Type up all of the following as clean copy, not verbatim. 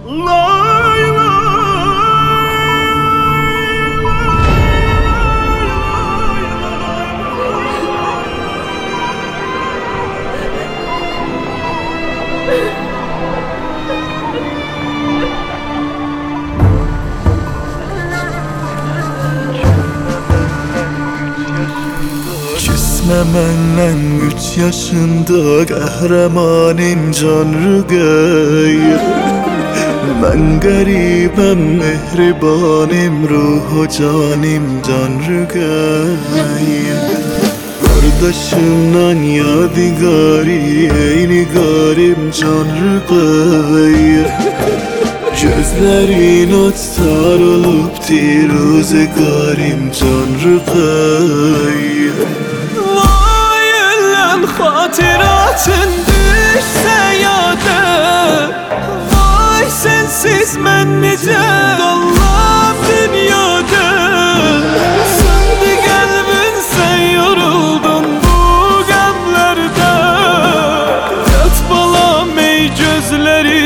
Lay lay. Küsmemenden 3 yaşında qəhrəmanım can rüqəyə. Mən qəribəm, mehribanim, ruhu canim can rüqəyə. Qardaşımdan yadigari, eyni qarim can rüqəyə. Gözlerin otsar olup rozegarim can rüqəyə. Vay ellem hatıratın düşse yada. Vay sensiz mən necə qallam dünyada. Söndü qəlbin, sən yoruldun bu qəmlərdə. Yat balam ey gözləri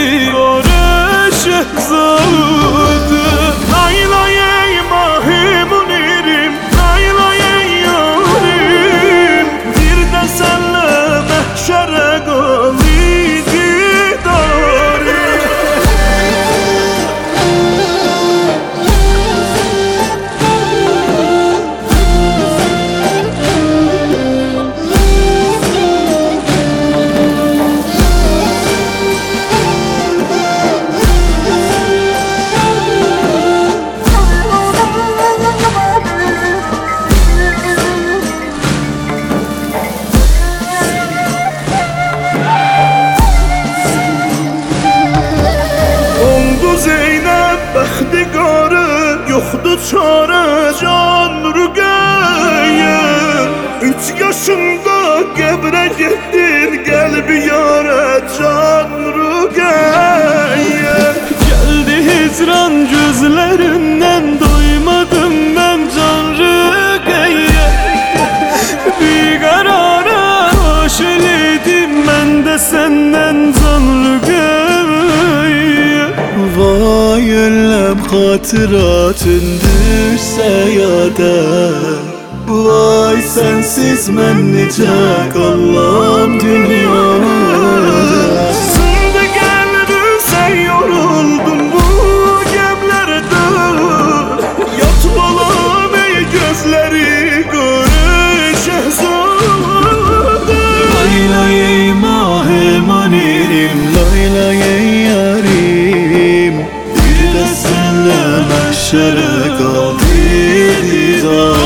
Şehzade. Lay lay ey mahim unirim, lay lay ey yarim. Bir de senle mehşere galidi darim. Bəxtiqarı yoxdur çarə can rüqəyə. 3 yaşında qəbrə getdin qəlbi yarə can rüqəyə. Geldi hicran gözlerinden, doymadım ben can rüqəyə. Bir qarara hoş elədim mən də səndən can rüqəyə. Vay ellem hatıratın düşse yada. Vay sensiz mən necə qallam dünyada. Söndü qəlbim, sən yoruldun bu gəmlərdə. Yat balam ey gözləri görür şehzade. Lay lay ey mahim anirim, Lay lay ey yarim. Bir de senle mahşere kaldı.